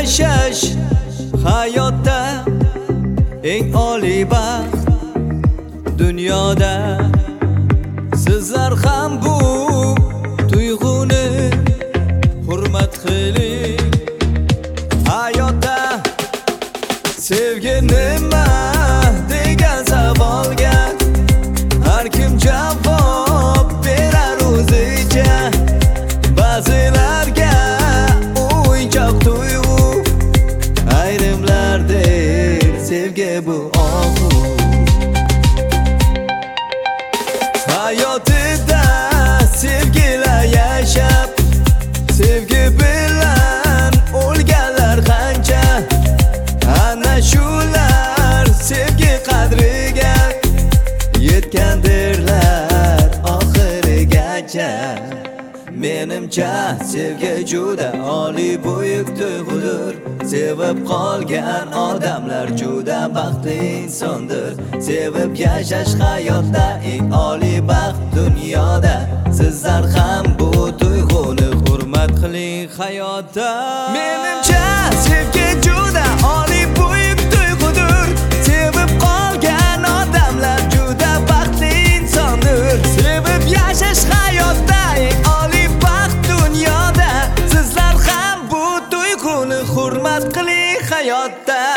yashash hayotda eng oliy baxt dunyoda. Sizlar ham bu tuyg'uni hurmat qiling hayotda. Sevgi nima degan savolga har kim javob berar o'zicha. Ba'zilarga o'yinchoq tuyg'u, ayrimlar der sevgi bu og'u. Hayotida sevgilar yashab, sevgi bilan o'lganlar qancha. Ana shular sevgi qadriga yetgandirlar oxirigacha. Menimcha sevgi juda oliy buyuk tuyg'udir. Sevib qolgan odamlar juda baxtli insondir. Sevib yashash hayotda eng oliy baxt dunyoda. Sizlar ham bu tuyg'uni hurmat qiling hayotda. Menimcha sevgi juda oliy buyuk tuyg'udir. Sevib qolgan odamlar juda baxtli insondir. Sevib yashash hayotda eng oliy baxt dunyoda. Sizlar ham bu tuyg'uni hurmat qiling hayotda.